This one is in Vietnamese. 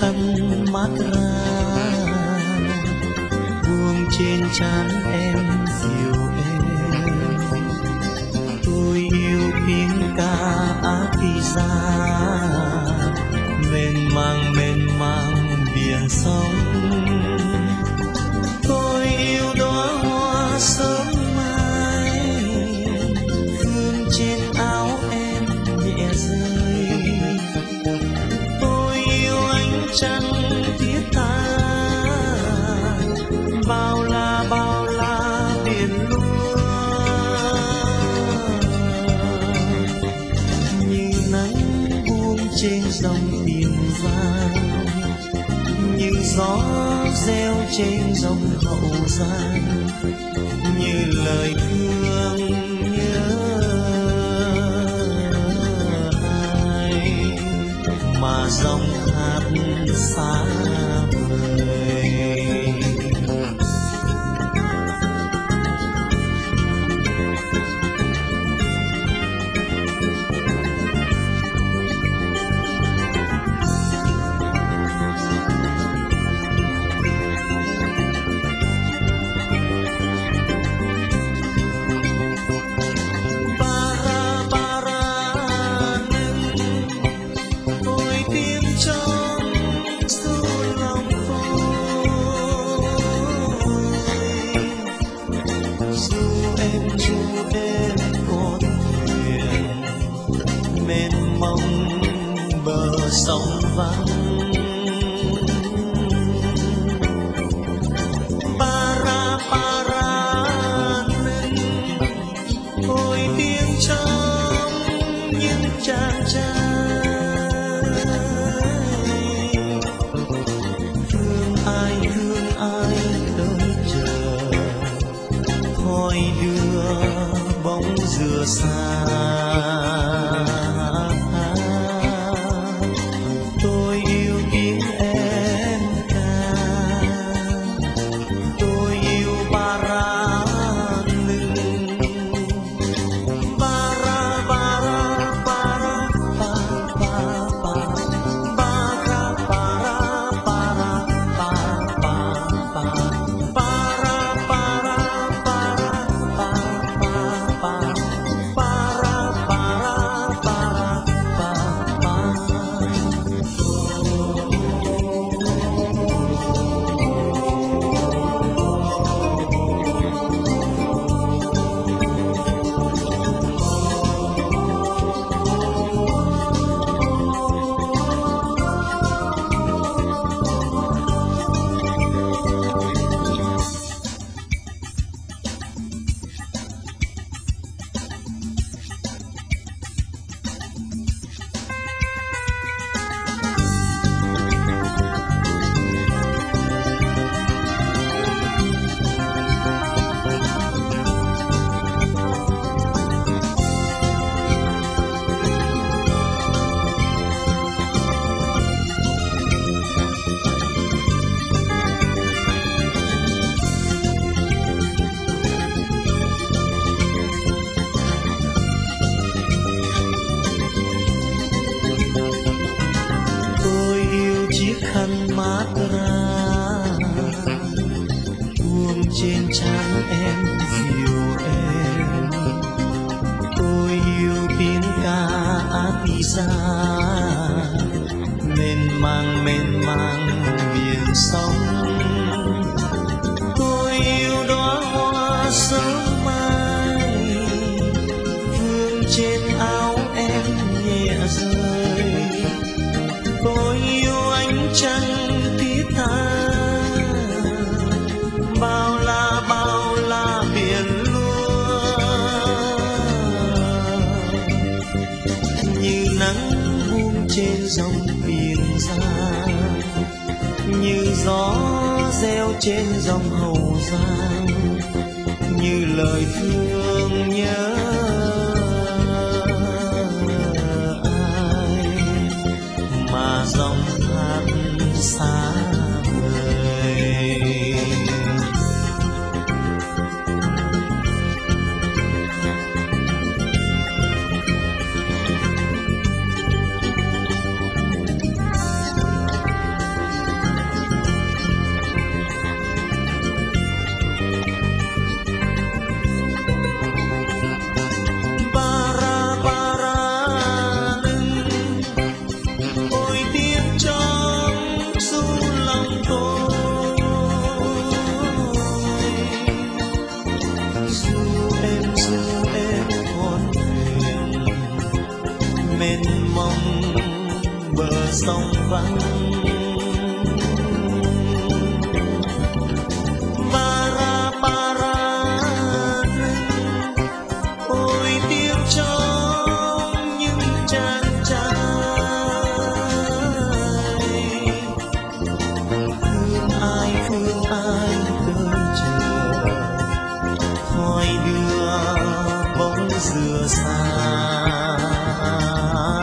khăn mát ra buông trên trán em dịu êm. Tôi yêu tiếng ca Apiza mênh mang biển sóng. Tôi yêu đóa hoa sớm mai vương trên áo em nhẹ rơi. Tôi yêu ánh trăng thiết tha bao la biển lúa. Như nắng buông trên dòng Tiền Giang, như gió reo trên dòng Hậu Giang, như lời thương nhớ ai mà dòng hát xa vời. Sông vắng para nâng ôi tiếng trong những chàng trai. Thương ai tới chờ thôi đưa bóng dừa xa. Khăn mát ra buông trên trán em dịu êm. Tôi yêu tiếng ca Apiza mênh mang biển sóng. Tôi yêu đóa hoa sớm mai vương trên áo em nhẹ rơi. Tôi yêu ánh trăng thiết tha bao la biển lúa. Như nắng buông trên dòng Tiền Giang, như gió reo trên dòng Hậu Giang, như lời thương nhớ mà dòng hát xa vời. sông vắng. Para para ôi tiếng trong những trang trai. Thương ai đợi chờ hỏi đưa bóng dừa xa.